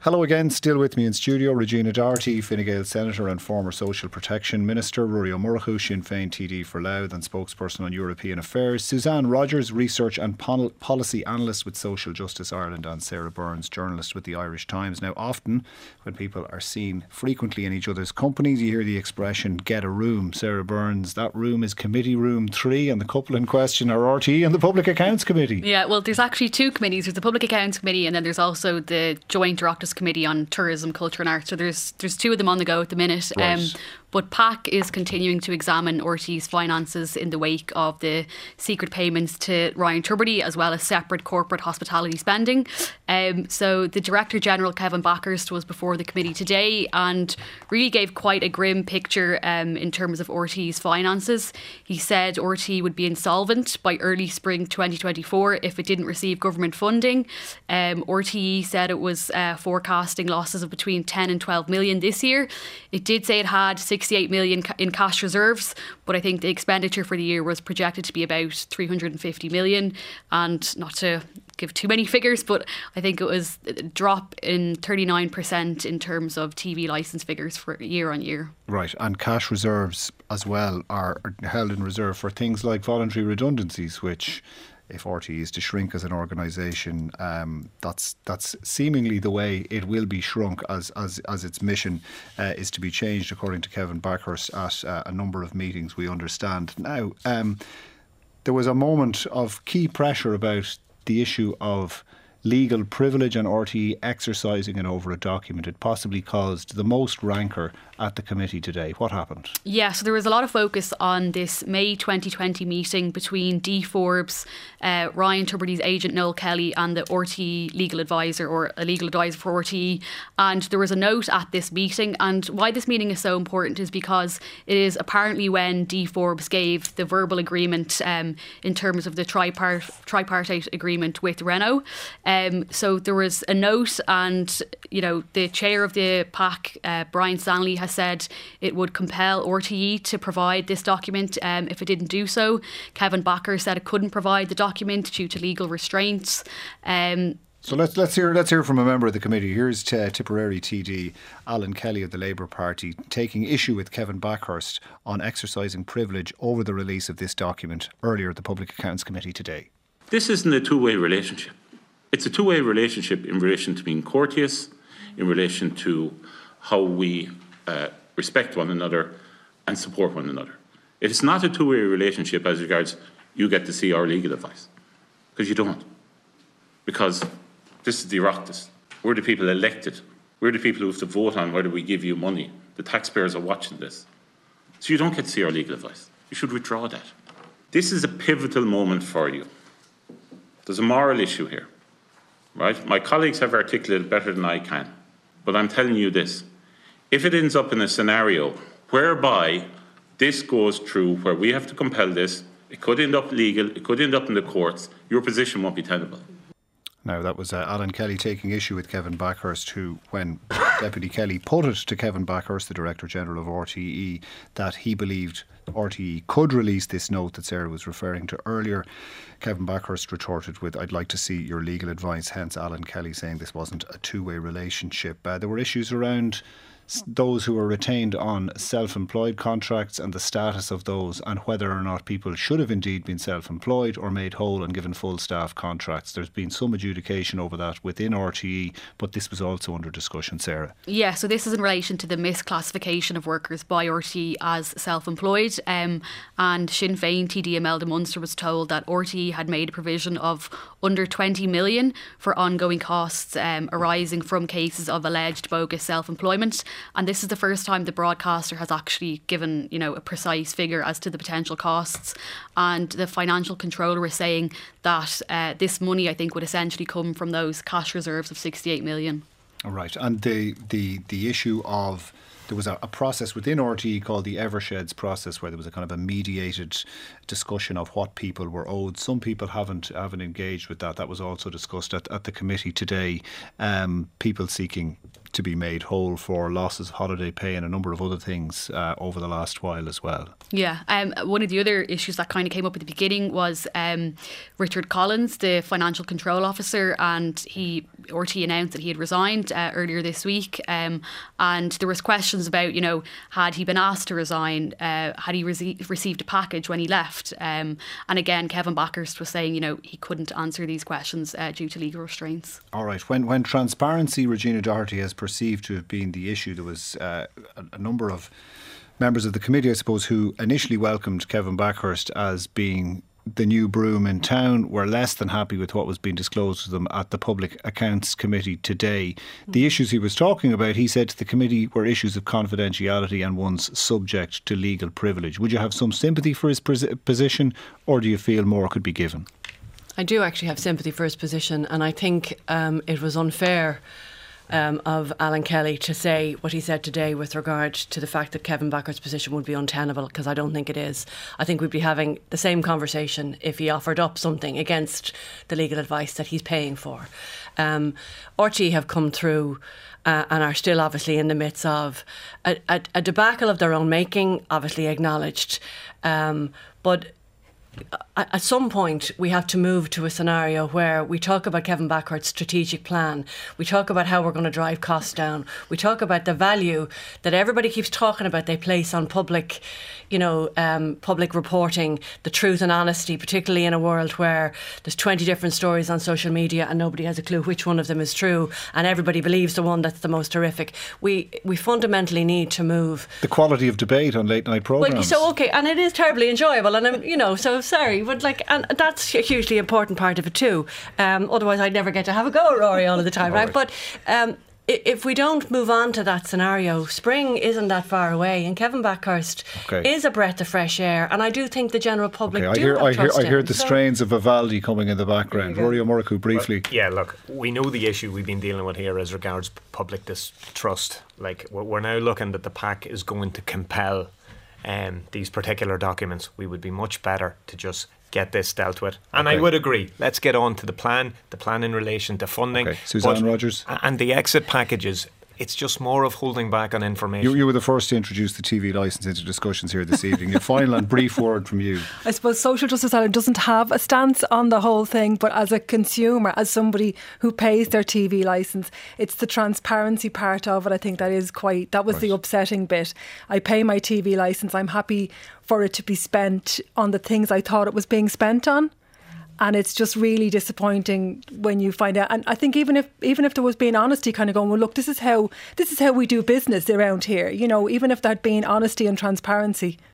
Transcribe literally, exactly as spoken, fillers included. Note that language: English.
Hello again, still with me in studio, Regina Doherty, Fine Gael Senator and former Social Protection Minister, Ruairí Ó Murchú, Sinn Féin T D for Louth and spokesperson on European Affairs, Suzanne Rogers, Research and Pol- Policy Analyst with Social Justice Ireland, and Sarah Burns, journalist with the Irish Times. Now, often when people are seen frequently in each other's companies, you hear the expression, get a room. Sarah Burns, that room is Committee Room three, and the couple in question are R T E and the Public Accounts Committee. Yeah, well, there's actually two committees. There's the Public Accounts Committee and then there's also the Joint Oireachtas Committee on Tourism, Culture and Arts. So there's there's two of them on the go at the minute. Right. Um, but P A C is continuing to examine R T E's finances in the wake of the secret payments to Ryan Tubridy, as well as separate corporate hospitality spending. Um, so the Director General, Kevin Backhurst, was before the committee today and really gave quite a grim picture um, in terms of R T E's finances. He said R T E would be insolvent by early spring twenty twenty-four if it didn't receive government funding. Um, R T E said it was uh, forecasting losses of between ten and twelve million this year. It did say it had sixty-eight million in cash reserves, but I think the expenditure for the year was projected to be about three hundred fifty million. And not to give too many figures, but I think it was a drop in thirty-nine percent in terms of T V licence figures for year on year. Right, and cash reserves as well are held in reserve for things like voluntary redundancies, which, if R T E is to shrink as an organisation, um, that's that's seemingly the way it will be shrunk as as, as its mission uh, is to be changed, according to Kevin Backhurst at uh, a number of meetings, we understand. Now, um, there was a moment of key pressure about the issue of legal privilege and R T E exercising it over a document. It possibly caused the most rancour at the committee today. What happened? Yeah, so there was a lot of focus on this May twenty twenty meeting between Dee Forbes, uh, Ryan Tubridy's agent Noel Kelly and the R T E legal advisor, or a legal advisor for R T E. And there was a note at this meeting, and why this meeting is so important is because it is apparently when Dee Forbes gave the verbal agreement um, in terms of the tripart- tripartite agreement with Renault. Um, so there was a note, and you know the chair of the P A C, uh, Brian Stanley, has said it would compel R T E to provide this document um, if it didn't do so. Kevin Backhurst said it couldn't provide the document due to legal restraints. Um, So let's let's hear let's hear from a member of the committee. Here's t- Tipperary T D Alan Kelly of the Labour Party taking issue with Kevin Backhurst on exercising privilege over the release of this document earlier at the Public Accounts Committee today. This isn't a two-way relationship. It's a two-way relationship in relation to being courteous, in relation to how we uh, respect one another and support one another. It is not a two-way relationship as regards you get to see our legal advice, because you don't. Because this is the Oireachtas. We're the people elected. We're the people who have to vote on whether we give you money. The taxpayers are watching this. So you don't get to see our legal advice. You should withdraw that. This is a pivotal moment for you. There's a moral issue here, right? My colleagues have articulated better than I can. But I'm telling you this. If it ends up in a scenario whereby this goes through, where we have to compel this, it could end up legal, it could end up in the courts, your position won't be tenable. Now, that was uh, Alan Kelly taking issue with Kevin Backhurst, who, when Deputy Kelly put it to Kevin Backhurst, the Director General of R T E, that he believed R T E could release this note that Sarah was referring to earlier, Kevin Backhurst retorted with, "I'd like to see your legal advice," hence Alan Kelly saying this wasn't a two-way relationship. Uh, there were issues around those who were retained on self-employed contracts and the status of those, and whether or not people should have indeed been self-employed or made whole and given full staff contracts. There's been some adjudication over that within R T E, but this was also under discussion, Sarah. Yeah, so this is in relation to the misclassification of workers by R T E as self-employed, um, and Sinn Féin T D Imelda Munster was told that R T E had made a provision of under twenty million for ongoing costs um, arising from cases of alleged bogus self-employment. And this is the first time the broadcaster has actually given, you know, a precise figure as to the potential costs. And the financial controller is saying that uh, this money, I think, would essentially come from those cash reserves of sixty-eight million. All right. And the the the issue of, there was a, a process within R T E called the Eversheds process, where there was a kind of a mediated discussion of what people were owed. Some people haven't haven't engaged with that. That was also discussed at, at the committee today. Um, people seeking to be made whole for losses of holiday pay and a number of other things uh, over the last while as well. Yeah, um, one of the other issues that kind of came up at the beginning was um, Richard Collins, the financial control officer, and he R T E announced that he had resigned uh, earlier this week, um, and there was questions about, you know, had he been asked to resign, uh, had he rece- received a package when he left, um, and again Kevin Bakhurst was saying, you know, he couldn't answer these questions uh, due to legal restraints. All right. When when transparency, Regina Doherty, has perceived to have been the issue, there was uh, a, a number of members of the committee, I suppose, who initially welcomed Kevin Bakhurst as being the new broom in town, were less than happy with what was being disclosed to them at the Public Accounts Committee today. The issues he was talking about, he said to the committee, were issues of confidentiality and ones subject to legal privilege. Would you have some sympathy for his position, or do you feel more could be given? I do actually have sympathy for his position, and I think um, it was unfair Um, of Alan Kelly to say what he said today with regard to the fact that Kevin Bakhurst's position would be untenable, because I don't think it is. I think we'd be having the same conversation if he offered up something against the legal advice that he's paying for. Um, R T E have come through uh, and are still obviously in the midst of a, a, a debacle of their own making, obviously acknowledged. Um, but at some point we have to move to a scenario where we talk about Kevin Bakhurst's strategic plan, we talk about how we're going to drive costs down, we talk about the value that everybody keeps talking about they place on public, you know, um, public reporting, the truth and honesty, particularly in a world where there's twenty different stories on social media and nobody has a clue which one of them is true, and everybody believes the one that's the most horrific. We we fundamentally need to move the quality of debate on late night programmes. Well, so okay, and it is terribly enjoyable, and I'm, you know, so sorry, but like, and that's a hugely important part of it too. Um, otherwise, I'd never get to have a go at Rory all of the time, right? right? But um, if we don't move on to that scenario, spring isn't that far away, and Kevin Bakhurst okay. is a breath of fresh air, and I do think the general public okay, do I hear, have I trust hear, I hear him, the so. strains of Vivaldi coming in the background. Rory O'Murrough, briefly. Well, yeah, look, we know the issue we've been dealing with here as regards public distrust. Like, we're now looking that the P A C is going to compel um, these particular documents. We would be much better to just get this dealt with. And okay. I would agree, let's get on to the plan, the plan in relation to funding. Okay. Suzanne but, Rogers. And the exit packages. It's just more of holding back on information. You, you were the first to introduce the T V licence into discussions here this evening. Your final and brief word from you. I suppose Social Justice Ireland doesn't have a stance on the whole thing, but as a consumer, as somebody who pays their T V licence, it's the transparency part of it. I think that is quite, that was right. the upsetting bit. I pay my T V licence. I'm happy for it to be spent on the things I thought it was being spent on. And it's just really disappointing when you find out. And I think even if even if there was being honesty, kind of going, well, look, this is how this is how we do business around here. You know, even if there'd been honesty and transparency,